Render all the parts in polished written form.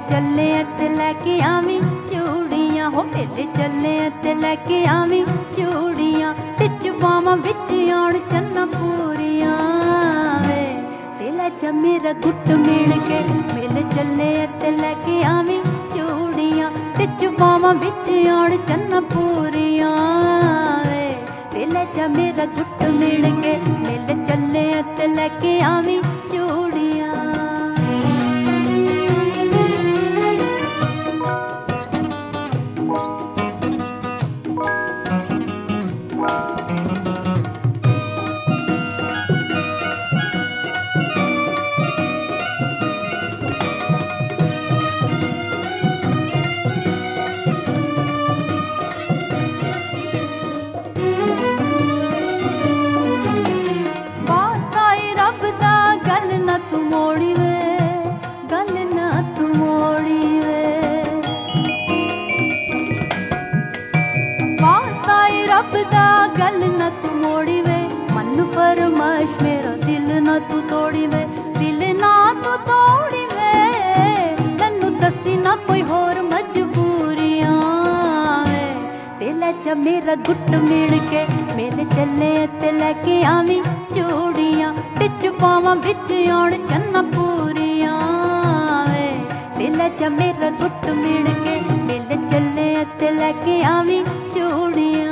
ਚੱਲੇ ਤੇ ਲੈ ਕੇ ਆਵੀਂ ਚੂੜੀਆਂ ਹੋ ਮੇਲੇ ਚੱਲੇ ਤੇ ਲੈ ਕੇ ਆਵੀਂ ਚੂੜੀਆਂ ਟਿੱਚ ਪਾਵਾਂ ਵਿੱਚ ਆਉਣ ਚੰਨਾ ਪੂਰੀਆਂ ਵੇ ਦਿਲ ਚ ਮੇਰਾ ਗੁੱਟ ਮਿਲ ਕੇ ਮੇਲੇ ਚੱਲੇ ਤੇ ਲੈ ਕੇ ਆਵੀਂ ਚੂੜੀਆਂ ਟਿੱਚ ਪਾਵਾਂ ਵਿੱਚ ਆਉਣ ਚੰਨਾ ਪੂਰੀਆਂ ਵੇ ਦਿਲ ਚ ਮੇਰਾ ਗੁੱਟ ਮਿਲ ਕੇ ਮੇਲੇ ਚੱਲੇ ਤੇ ਲੈ ਕੇ ਆਵੀਂ ਚੂੜੀਆਂ ਰੱਬ ਦਾ ਗੱਲ ਨਾ ਤੂੰ ਮੋੜੀ ਵੇ ਮਨ ਫਰਮਾਇਸ਼ ਮੇਰਾ ਦਿਲ ਨਾ ਤੂੰ ਤੋੜੀ ਵੇ ਦਿਲ ਨਾ ਤੂੰ ਤੋੜੀ ਵੇ ਤੈਨੂੰ ਦੱਸੀ ਨਾ ਕੋਈ ਹੋਰ ਮਜਬੂਰੀਆਂ ਵੇ ਦਿਲ ਚ ਮੇਰਾ ਗੁੱਟ ਮਿਲ ਕੇ ਮੇਲੇ ਚੱਲੇ ਤੇ ਲੈ ਕੇ ਆਵੀਂ ਚੂੜੀਆਂ ਟਿੱਚ ਪਾਵਾਂ ਵਿੱਚ ਆਉਣ ਚੰਨਾ ਪੂਰੀਆਂ ਵੇ ਦਿਲ ਚ ਮੇਰਾ ਗੁੱਟ ਮਿਲ ਕੇ ਮੇਲੇ ਚੱਲੇ ਤੇ ਲੈ ਕੇ ਆਵੀਂ ਚੂੜੀਆਂ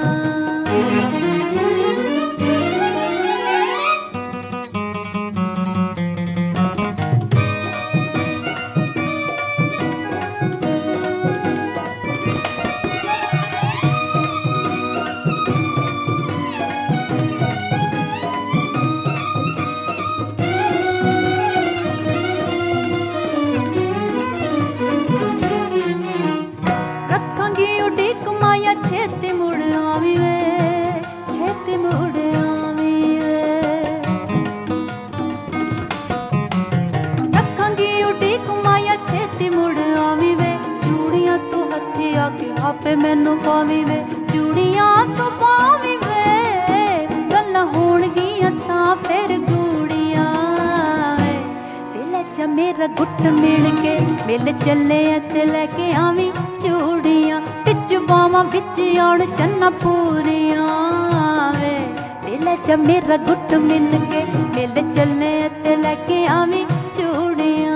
ਛੇਤੀ ਮੁੜ ਆਵੀਂ ਵੇ ਛੇਤੀ ਮੁੜ ਆਵੀਂ ਵੇ ਰੱਖਾਂਗੀ ਉਡੀਕ ਮਾਇਆ ਛੇਤੀ ਮੁੜ ਆਵੀਂ ਵੇ ਚੂੜੀਆਂ ਤੂੰ ਹੱਥੀ ਆ ਕੇ ਆਪੇ ਮੈਨੂੰ ਪਾਵੀਂ ਵੇ ਚੂੜੀਆਂ ਤੂੰ ਪਾਵੀਂ ਵੇ ਗੱਲਾਂ ਹੋਣਗੀਆਂ ਤਾਂ ਫਿਰ ਗੂੜੀਆਂ ਵੇ ਦਿਲ ਚ ਮੇਰਾ ਗੁੱਟ ਮਿਲ ਕੇ ਮਿਲ ਚੱਲੇ ਤੇ ਲੈ ਕੇ ਆਵੀਂ ਚੂੜੀਆਂ ਟਿੱਚ ਪਾਵਾਂ ਵਿੱਚ ਆਉਣ ਚੰਨਾ ਪੂਰੀਆਂ ਵੇ ਦਿਲ ਚ ਮੇਰਾ ਗੁੱਟ ਮਿਲ ਕੇ ਮਿਲ ਚੱਲੇ ਤੇ ਲੈ ਕੇ ਆਵੀਂ ਚੂੜੀਆਂ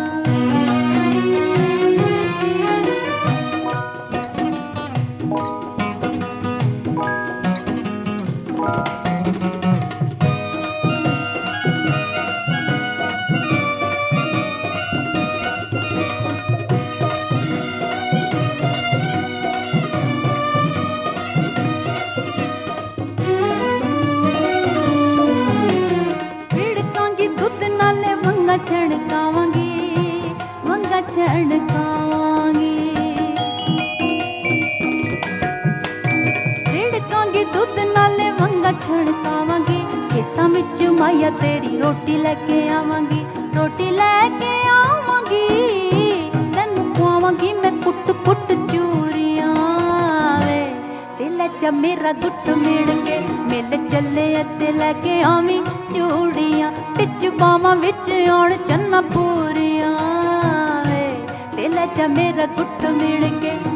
ਛਣਕਾਵਾਂਗੀ ਵੰਗਾ ਛਣਕਾਵਾਂਗੀ ਛਿੜਕਾਂਗੀ ਦੁੱਧ ਨਾਲੇ ਵੰਗਾ ਛਣਕਾਵਾਂਗੀ ਖੇਤਾਂ ਵਿੱਚ ਮਾਇਆ ਤੇਰੀ ਰੋਟੀ ਲੈ ਕੇ ਆਵਾਂਗੀ ਰੋਟੀ ਲੈ ਕੇ ਆਵਾਂਗੀ ਤੈਨੂੰ ਖਵਾਵਾਂਗੀ ਮੈਂ ਕੁੱਟ ਕੁੱਟ ਚੂਰੀਆਂ ਵੇ ਦਿਲ ਚ ਮੇਰਾ ਗੁੱਟ ਮਿਲ ਕੇ ਮਿਲ ਚੱਲੇ ਤੇ ਲੈ ਕੇ ਆਵੀਂ ਚੂੜੀਆਂ ਟਿੱਚ ਪਾਵਾਂ ਵਿੱਚ ਆਉਣ ਚੰਨਾ ਪੂਰੀਆਂ ਵੇ ਦਿਲ ਚ ਮੇਰਾ ਗੁੱਟ ਮਿਲ ਕੇ